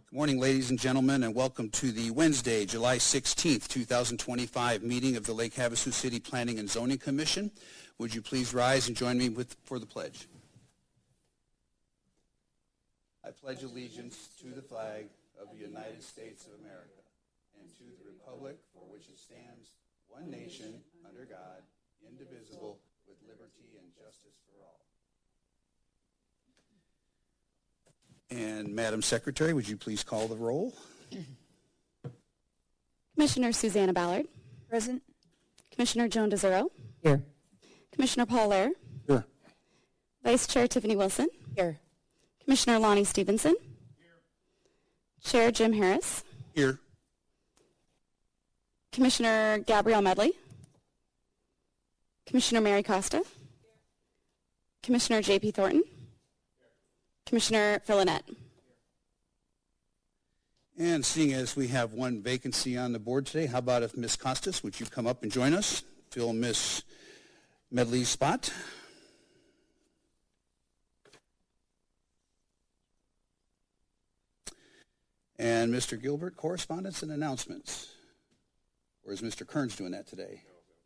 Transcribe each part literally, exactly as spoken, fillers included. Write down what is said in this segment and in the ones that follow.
Good morning, ladies and gentlemen, and welcome to the Wednesday, July sixteenth, two thousand twenty-five meeting of the Lake Havasu City Planning and Zoning Commission. Would you please rise and join me with, for the pledge? I pledge allegiance to the flag of the United States of America and to the republic for which it stands, one nation, under God, indivisible, with liberty and justice for all. And Madam Secretary, would you please call the roll? Commissioner Susanna Ballard. Present. Commissioner Joan DeZero. Here. Commissioner Paul Lair. Here. Vice Chair Tiffany Wilson. Here. Commissioner Lonnie Stevenson. Here. Chair Jim Harris. Here. Commissioner Gabrielle Medley. Commissioner Mary Costa. Here. Commissioner J P Thornton. Here. Commissioner Fillinet. And seeing as we have one vacancy on the board today, how about if Miz Costas, would you come up and join us? Fill Miz Medley's spot. And Mister Gilbert, correspondence and announcements. Or is Mister Kearns doing that today?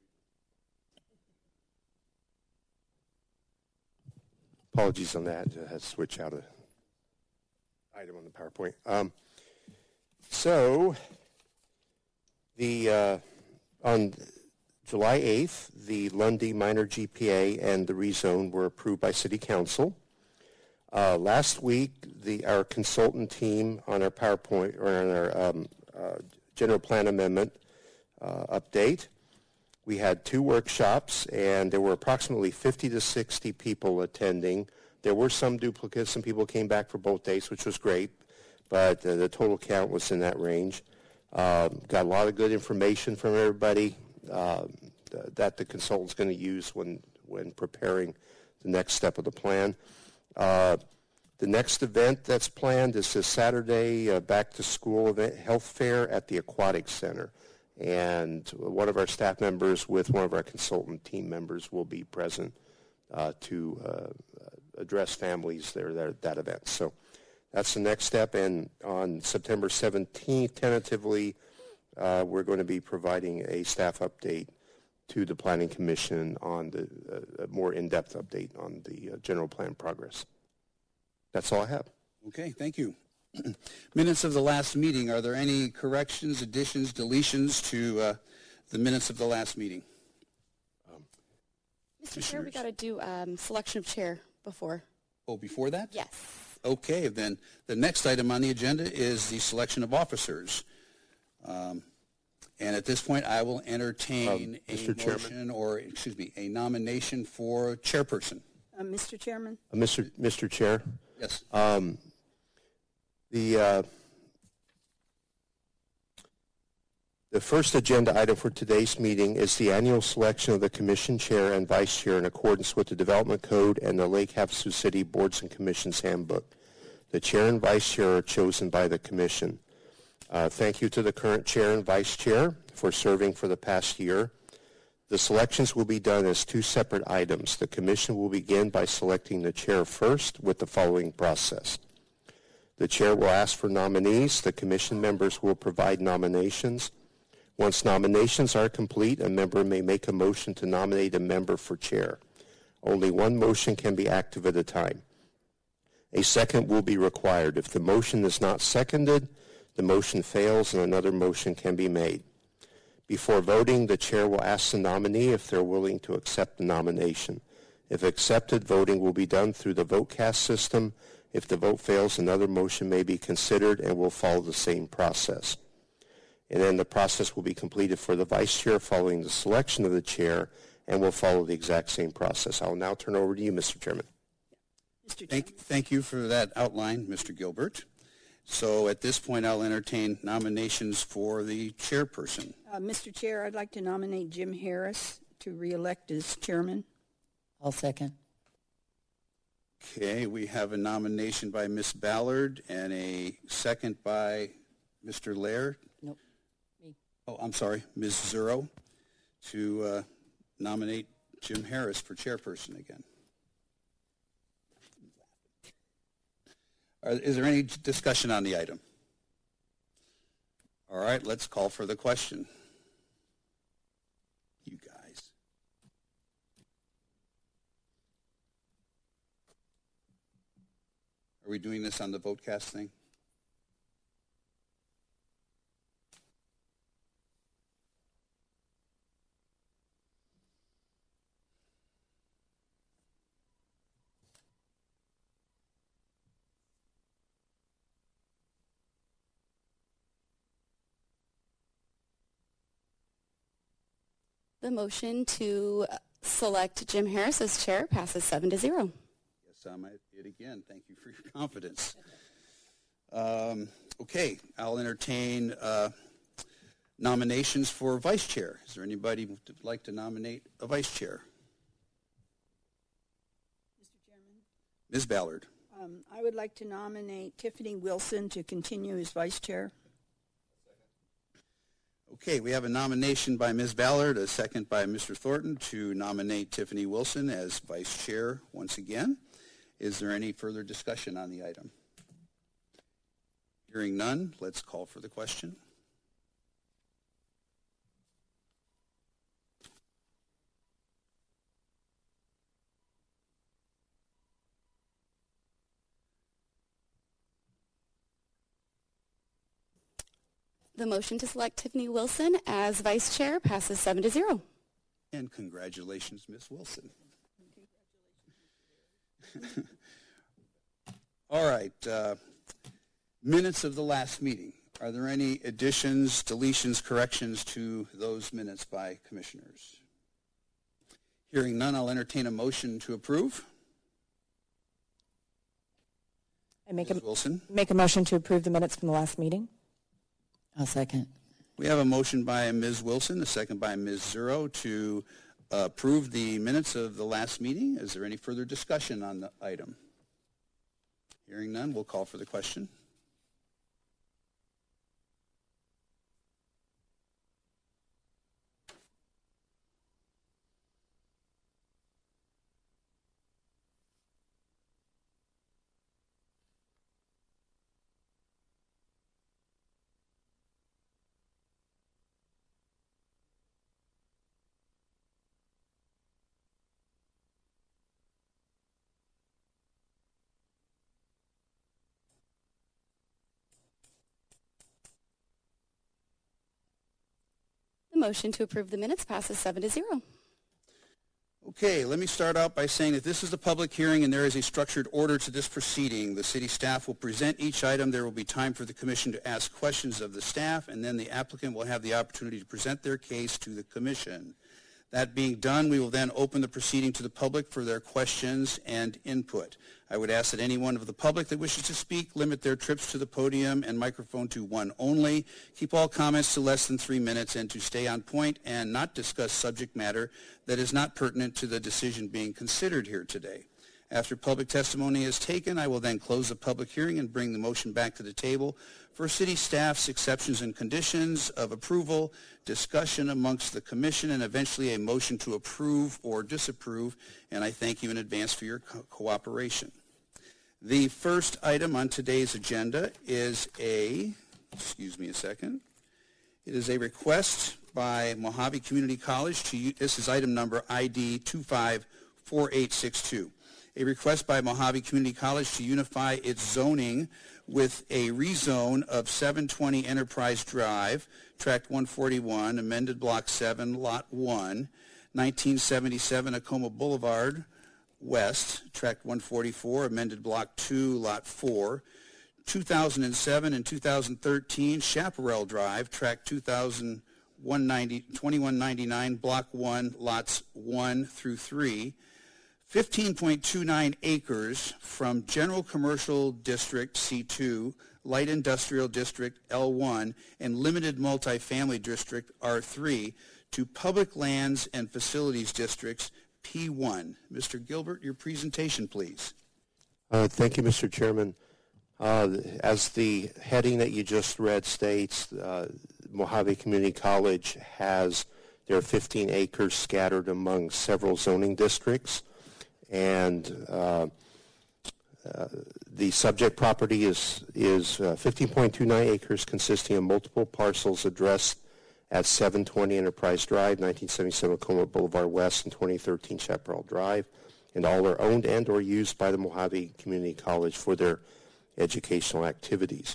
Apologies on that. I had to switch out an item on the PowerPoint. Um, so, the uh, on July eighth, the Lundy minor G P A and the rezone were approved by City Council. Uh, last week, the our consultant team on our PowerPoint or on our um, uh, general plan amendment uh, update, we had two workshops, and there were approximately fifty to sixty people attending. There were some duplicates. Some people came back for both days, which was great, but uh, the total count was in that range. Uh, got a lot of good information from everybody uh, th- that the consultant's going to use when, when preparing the next step of the plan. Uh, the next event that's planned is this Saturday, uh, back-to-school event, health fair at the Aquatic Center. And one of our staff members with one of our consultant team members will be present uh, to uh, address families there, there at that event. So that's the next step. And on September seventeenth, tentatively, uh, we're going to be providing a staff update to the Planning Commission on the uh, a more in-depth update on the uh, general plan progress. That's all I have. Okay, thank you. Minutes of the last meeting. Are there any corrections, additions, deletions to uh, the minutes of the last meeting? Um, Mister Chair, we got to do um, selection of chair before. Oh, before that? Yes. Okay, then the next item on the agenda is the selection of officers. Um, and at this point, I will entertain um, a Mister motion Chairman? or, excuse me, a nomination for chairperson. Uh, Mister Chairman. Uh, Mister Mister Chair. Yes. Um, The uh, the first agenda item for today's meeting is the annual selection of the commission chair and vice chair in accordance with the Development Code and the Lake Havasu City Boards and Commissions Handbook. The chair and vice chair are chosen by the commission. Uh, thank you to the current chair and vice chair for serving for the past year. The selections will be done as two separate items. The commission will begin by selecting the chair first with the following process. The chair will ask for nominees. The commission members will provide nominations. Once nominations are complete, a member may make a motion to nominate a member for chair. Only one motion can be active at a time. A second will be required. If the motion is not seconded, the motion fails and another motion can be made. Before voting, the chair will ask the nominee if they're willing to accept the nomination. If accepted, voting will be done through the VoteCast system. If the vote fails, another motion may be considered and will follow the same process. And then the process will be completed for the vice chair following the selection of the chair and will follow the exact same process. I will now turn over to you, Mister Chairman. Mister Thank, Chairman. thank you for that outline, Mister Gilbert. So at this point, I'll entertain nominations for the chairperson. Uh, Mister Chair, I'd like to nominate Jim Harris to re-elect as chairman. I'll second. Okay, we have a nomination by Miz Ballard and a second by Mister Laird. Nope. Me. Oh, I'm sorry, Miz Zero, to uh, nominate Jim Harris for chairperson again. Are, is there any discussion on the item? All right, let's call for the question. You guys. Are we doing this on the VoteCast thing? The motion to select Jim Harris as chair passes seven to zero. Yes, I'm at it again. Thank you for your confidence. Um, okay, I'll entertain uh, nominations for vice chair. Is there anybody who would like to nominate a vice chair? Mister Chairman, Miz Ballard. um, I would like to nominate Tiffany Wilson to continue as vice chair. Okay, we have a nomination by Miz Ballard, a second by Mister Thornton to nominate Tiffany Wilson as vice chair once again. Is there any further discussion on the item? Hearing none, let's call for the question. The motion to select Tiffany Wilson as vice chair passes seven to zero. And congratulations, Miz Wilson. All right, uh, minutes of the last meeting. Are there any additions, deletions, corrections to those minutes by commissioners? Hearing none, I'll entertain a motion to approve. I make Miz a, Wilson. make a motion to approve the minutes from the last meeting. I'll second. We have a motion by Miz Wilson, a second by Miz Zero to uh, approve the minutes of the last meeting. Is there any further discussion on the item? Hearing none, we'll call for the question. The motion to approve the minutes passes seven to zero. Okay, let me start out by saying that this is a public hearing and there is a structured order to this proceeding. The city staff will present each item. There will be time for the commission to ask questions of the staff, and then the applicant will have the opportunity to present their case to the commission. That being done, we will then open the proceeding to the public for their questions and input. I would ask that anyone of the public that wishes to speak limit their trips to the podium and microphone to one only. Keep all comments to less than three minutes and to stay on point and not discuss subject matter that is not pertinent to the decision being considered here today. After public testimony is taken, I will then close the public hearing and bring the motion back to the table for city staff's exceptions and conditions of approval, discussion amongst the commission, and eventually a motion to approve or disapprove. And I thank you in advance for your co- cooperation. The first item on today's agenda is a, excuse me a second, it is a request by Mojave Community College to, this is item number I D two five four eight six two. A request by Mojave Community College to unify its zoning with a rezone of seven twenty Enterprise Drive, Tract one forty-one, amended Block seven, Lot one, nineteen seventy-seven Acoma Boulevard West, Tract one forty-four, amended Block two, Lot four, two thousand seven and two thousand thirteen Chaparral Drive, Tract twenty-one ninety-nine, Block one, Lots one through three, fifteen point two nine acres from General Commercial District C two, Light Industrial District L one, and Limited Multifamily District R three to Public Lands and Facilities Districts P one. Mister Gilbert, your presentation, please. Uh, thank you, Mister Chairman. Uh, as the heading that you just read states, uh, Mojave Community College has their fifteen acres scattered among several zoning districts. And uh, uh, the subject property is, is uh, fifteen point two nine acres consisting of multiple parcels addressed at seven twenty Enterprise Drive, nineteen seventy-seven Acoma Boulevard West, and twenty thirteen Chaparral Drive, and all are owned and or used by the Mojave Community College for their educational activities.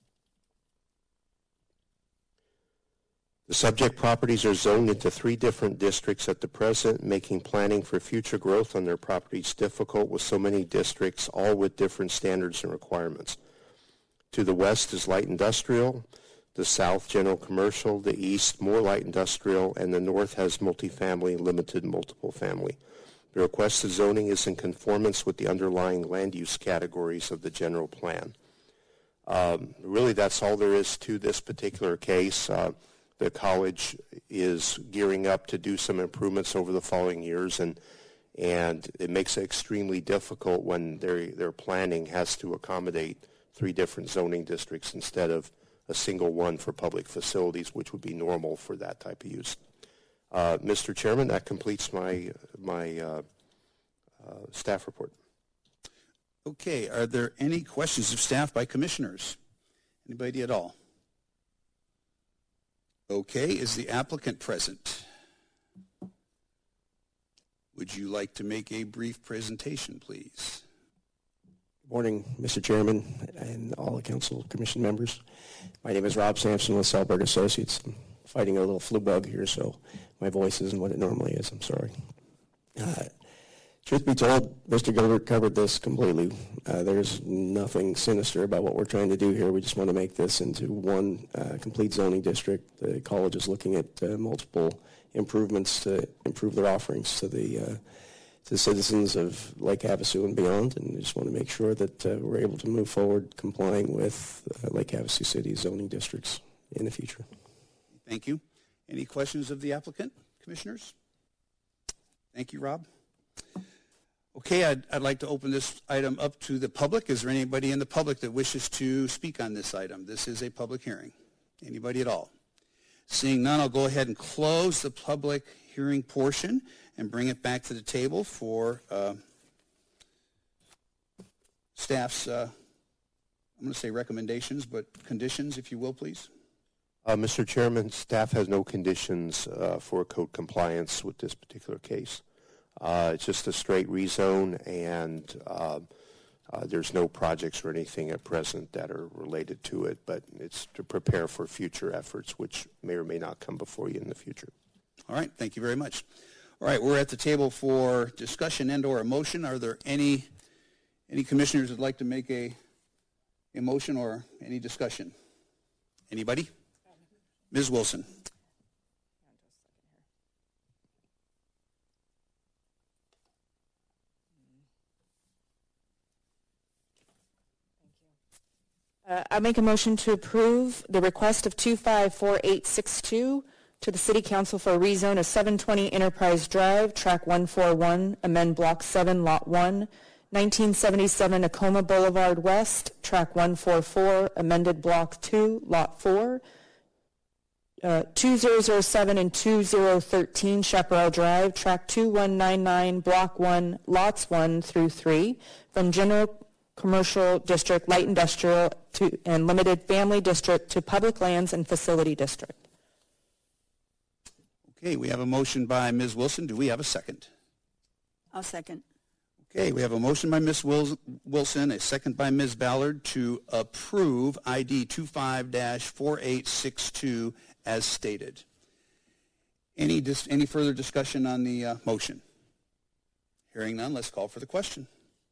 The subject properties are zoned into three different districts at the present, making planning for future growth on their properties difficult with so many districts, all with different standards and requirements. To the west is light industrial, the south general commercial, the east more light industrial, and the north has multifamily, limited multiple family. The requested zoning is in conformance with the underlying land use categories of the general plan. Um, really, that's all there is to this particular case. Uh, The college is gearing up to do some improvements over the following years, and and it makes it extremely difficult when their their planning has to accommodate three different zoning districts instead of a single one for public facilities, which would be normal for that type of use. Uh, Mister Chairman, that completes my my uh, uh, staff report. Okay, are there any questions of staff by commissioners? Anybody at all? Okay, is the applicant present? Would you like to make a brief presentation, please? Good morning, Mister Chairman and all the council commission members. My name is Rob Sampson with Selbert Associates. I'm fighting a little flu bug here, so my voice isn't what it normally is. I'm sorry. Uh, truth be told, Mister Gilbert covered this completely. Uh, there's nothing sinister about what we're trying to do here. We just want to make this into one uh, complete zoning district. The college is looking at uh, multiple improvements to improve their offerings to the uh, to the citizens of Lake Havasu and beyond, and we just want to make sure that uh, we're able to move forward complying with uh, Lake Havasu City zoning districts in the future. Thank you. Any questions of the applicant, commissioners? Thank you, Rob. Okay, I'd, I'd like to open this item up to the public. Is there anybody in the public that wishes to speak on this item? This is a public hearing. Anybody at all? Seeing none, I'll go ahead and close the public hearing portion and bring it back to the table for uh, staff's, uh, I'm going to say recommendations, but conditions, if you will, please. Uh, Mister Chairman, staff has no conditions uh, for code compliance with this particular case. Uh, it's just a straight rezone, and uh, uh, there's no projects or anything at present that are related to it, but it's to prepare for future efforts, which may or may not come before you in the future. All right, thank you very much. All right, we're at the table for discussion and or a motion. Are there any any commissioners that would like to make a, a motion or any discussion? Anybody? Miz Wilson. Uh, I make a motion to approve the request of two five four eight six two to the City Council for a rezone of seven twenty Enterprise Drive, Track one forty-one, amend Block seven, Lot one, nineteen seventy-seven Acoma Boulevard West, Track one forty-four, amended Block two, Lot four, uh, two thousand seven and two thousand thirteen Chaparral Drive, Track two one nine nine, Block one, Lots one through three, from General Commercial District, Light Industrial, to, and Limited Family District to Public Lands and Facility District. Okay, we have a motion by Miz Wilson. Do we have a second? I'll second. Okay, we have a motion by Miz Wilson, a second by Miz Ballard to approve I D two five four eight six two as stated. Any, dis any further discussion on the uh, motion? Hearing none, let's call for the question.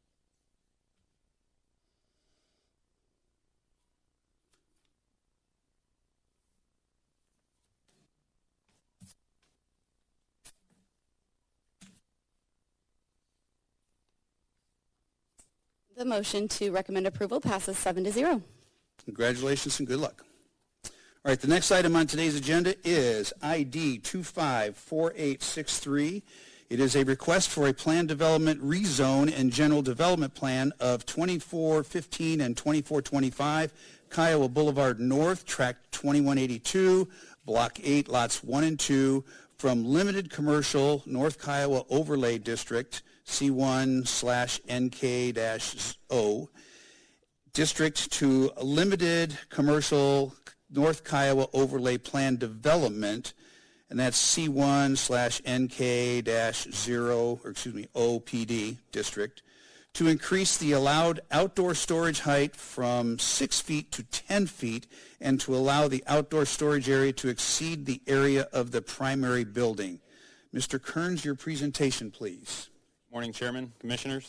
The motion to recommend approval passes seven to zero. Congratulations and good luck. All right, the next item on today's agenda is I D two five four eight six three. It is a request for a plan development rezone and general development plan of twenty-four fifteen and twenty-four twenty-five Kiowa Boulevard North, Tract twenty-one eighty-two, Block eight, Lots one and two, from limited commercial North Kiowa overlay district C one slash N K dash O district to limited commercial North Kiowa overlay plan development, and that's C one slash N K dash zero, or excuse me, O P D district, to increase the allowed outdoor storage height from six feet to ten feet and to allow the outdoor storage area to exceed the area of the primary building. Mister Kearns, your presentation, please. Morning, Chairman, Commissioners.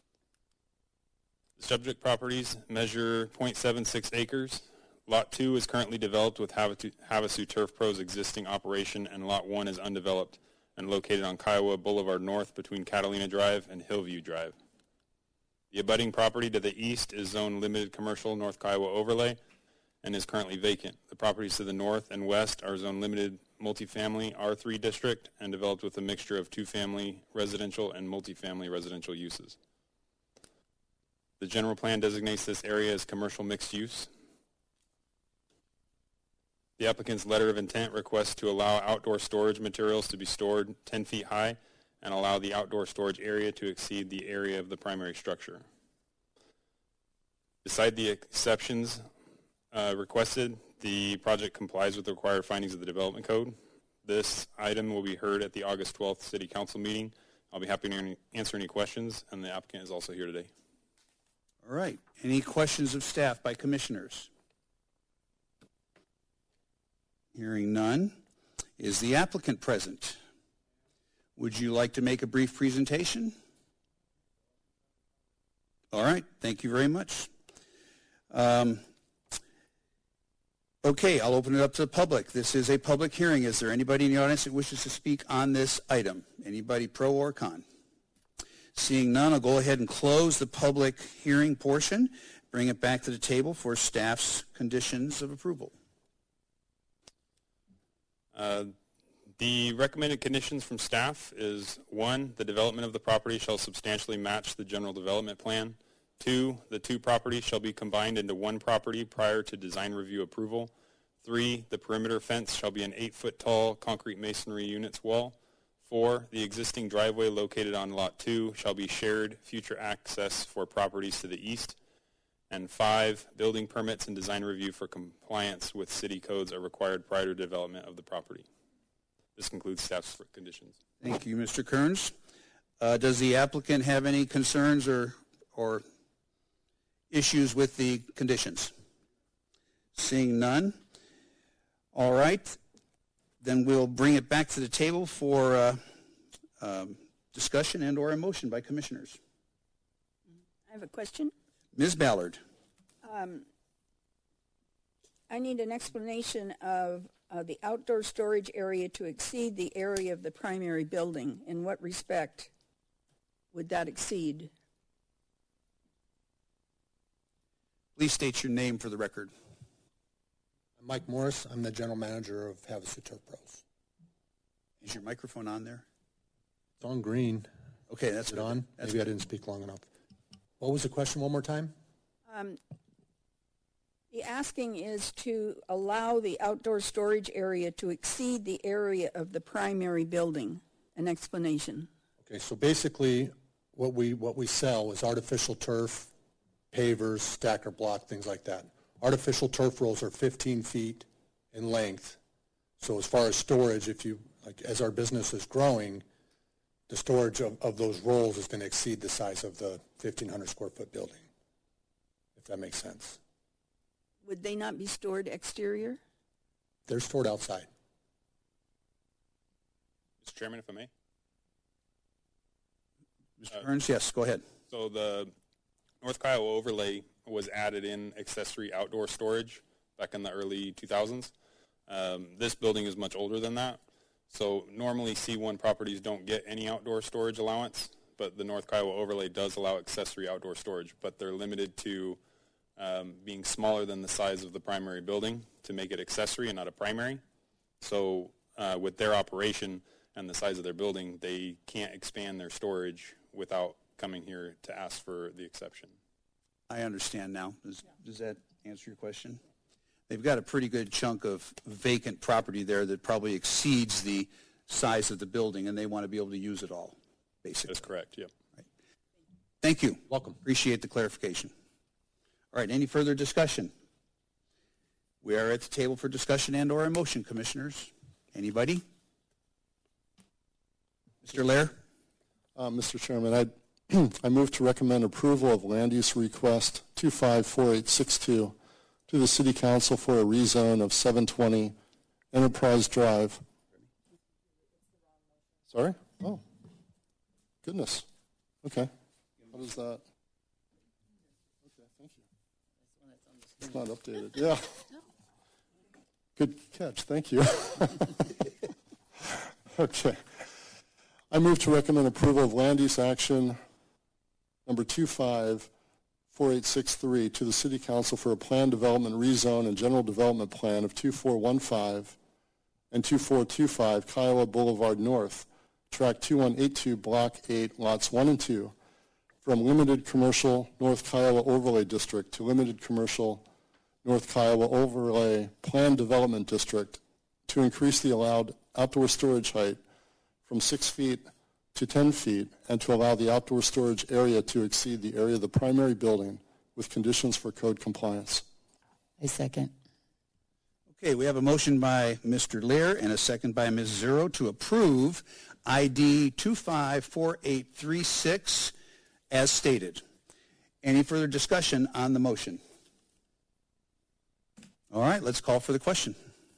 The subject properties measure zero point seven six acres. Lot two is currently developed with Havasu, Havasu Turf Pro's existing operation, and Lot one is undeveloped and located on Kiowa Boulevard North between Catalina Drive and Hillview Drive. The abutting property to the east is zoned limited commercial North Kiowa overlay and is currently vacant. The properties to the north and west are zoned limited multifamily R three district and developed with a mixture of two-family residential and multifamily residential uses. The general plan designates this area as commercial mixed use. The applicant's letter of intent requests to allow outdoor storage materials to be stored ten feet high and allow the outdoor storage area to exceed the area of the primary structure. Beside the exceptions uh, requested, the project complies with the required findings of the Development Code. This item will be heard at the August twelfth City Council meeting. I'll be happy to answer any questions, and the applicant is also here today. All right. Any questions of staff by commissioners? Hearing none. Is the applicant present? Would you like to make a brief presentation? All right. Thank you very much. Um, okay, I'll open it up to the public. This is a public hearing. Is there anybody in the audience that wishes to speak on this item? Anybody pro or con? Seeing none, I'll go ahead and close the public hearing portion, bring it back to the table for staff's conditions of approval. Uh, the recommended conditions from staff is, one, the development of the property shall substantially match the general development plan. Two, the two properties shall be combined into one property prior to design review approval. Three, the perimeter fence shall be an eight-foot tall concrete masonry units wall. Four, the existing driveway located on Lot two shall be shared future access for properties to the east. And five, building permits and design review for compliance with city codes are required prior to development of the property. This concludes staff's conditions. Thank you, Mister Kearns. Uh, does the applicant have any concerns or, or issues with the conditions? Seeing none. All right. Then we'll bring it back to the table for uh, um, discussion and or a motion by commissioners. I have a question. Miz Ballard. Um, I need an explanation of uh, the outdoor storage area to exceed the area of the primary building. In what respect would that exceed? Please state your name for the record. I'm Mike Morris. I'm the general manager of Havasu Turf Pros. Is your microphone on there? It's on green. Okay, that's Is it good. on? That's Maybe I good. didn't speak long enough. What was the question one more time? Um, the asking is to allow the outdoor storage area to exceed the area of the primary building. An explanation. Okay, so basically what we what we sell is artificial turf, pavers, stacker block, things like that. Artificial turf rolls are fifteen feet in length. So as far as storage, if you like, as our business is growing, the storage of, of those rolls is going to exceed the size of the fifteen hundred square foot building, if that makes sense. Would they not be stored exterior? They're stored outside. Mister Chairman, if I may. Mister Kearns, yes, go ahead. So the North Kiowa overlay was added in accessory outdoor storage back in the early two thousands. Um, this building is much older than that. So normally C one properties don't get any outdoor storage allowance, but the North Kiowa overlay does allow accessory outdoor storage, but they're limited to um, being smaller than the size of the primary building to make it accessory and not a primary. So uh, with their operation and the size of their building, they can't expand their storage without coming here to ask for the exception. I understand now. Does, does that answer your question? They've got a pretty good chunk of vacant property there that probably exceeds the size of the building, and they want to be able to use it all, basically. That's correct, yep. Thank you. Welcome. Appreciate the clarification. All right, any further discussion? We are at the table for discussion and or a motion, commissioners. Anybody? Mister Lair? Uh, Mister Chairman, I I move to recommend approval of land use request two five four eight six two to the City Council for a rezone of seven twenty Enterprise Drive. Sorry? Oh, goodness. Okay. What is that? Okay, thank you. It's not updated. Yeah. Good catch. Thank you. Okay. I move to recommend approval of land use action number two five four eight six three to the City Council for a planned development rezone and general development plan of two four one five and two four two five Kiowa Boulevard North, tract two one eight two, block eight, lots one and two, from limited commercial North Kiowa Overlay District to limited commercial North Kiowa Overlay Planned Development District to increase the allowed outdoor storage height from six feet to ten feet and to allow the outdoor storage area to exceed the area of the primary building with conditions for code compliance. I second. Okay, we have a motion by Mister Lear and a second by Miz Zero to approve I D two five four eight three six as stated. Any further discussion on the motion? All right, let's call for the question.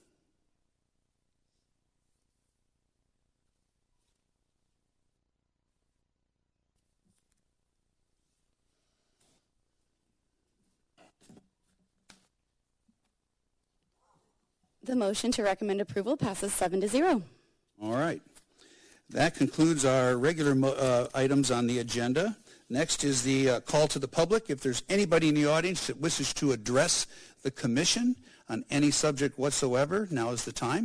The motion to recommend approval passes seven to zero. All right. That concludes our regular mo- uh, items on the agenda. Next is the uh, call to the public. If there's anybody in the audience that wishes to address the commission on any subject whatsoever, now is the time.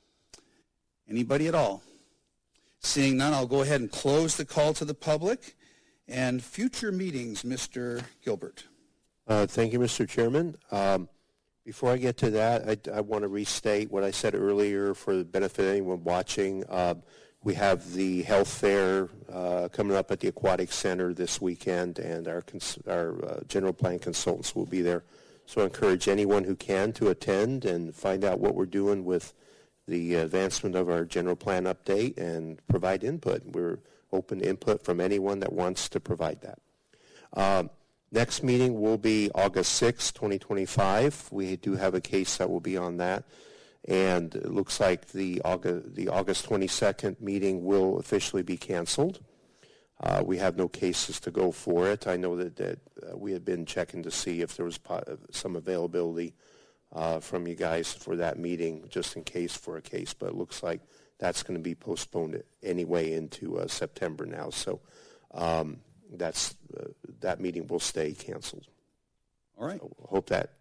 Anybody at all? Seeing none, I'll go ahead and close the call to the public. And future meetings, Mister Gilbert. Uh, thank you, Mister Chairman. Um, before I get to that, I, I want to restate what I said earlier for the benefit of anyone watching. Uh, we have the health fair uh, coming up at the Aquatic Center this weekend, and our, cons- our uh, general plan consultants will be there. So I encourage anyone who can to attend and find out what we're doing with the advancement of our general plan update and provide input. We're open to input from anyone that wants to provide that. Um, next meeting will be August sixth, twenty twenty-five. We do have a case that will be on that. And it looks like the August, the August twenty-second meeting will officially be canceled. Uh, we have no cases to go for it. I know that, that uh, we had been checking to see if there was po- some availability uh, from you guys for that meeting, just in case for a case. But it looks like that's going to be postponed anyway into uh, September now. So um, that's uh, that meeting will stay canceled. All right. So I hope that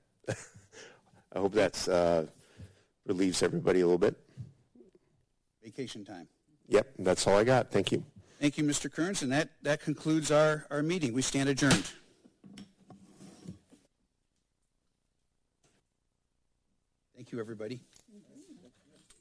I hope that's uh, relieves everybody a little bit. Vacation time. Yep, that's all I got. Thank you. Thank you, Mister Kearns, and that, that concludes our, our meeting. We stand adjourned. Thank you, everybody.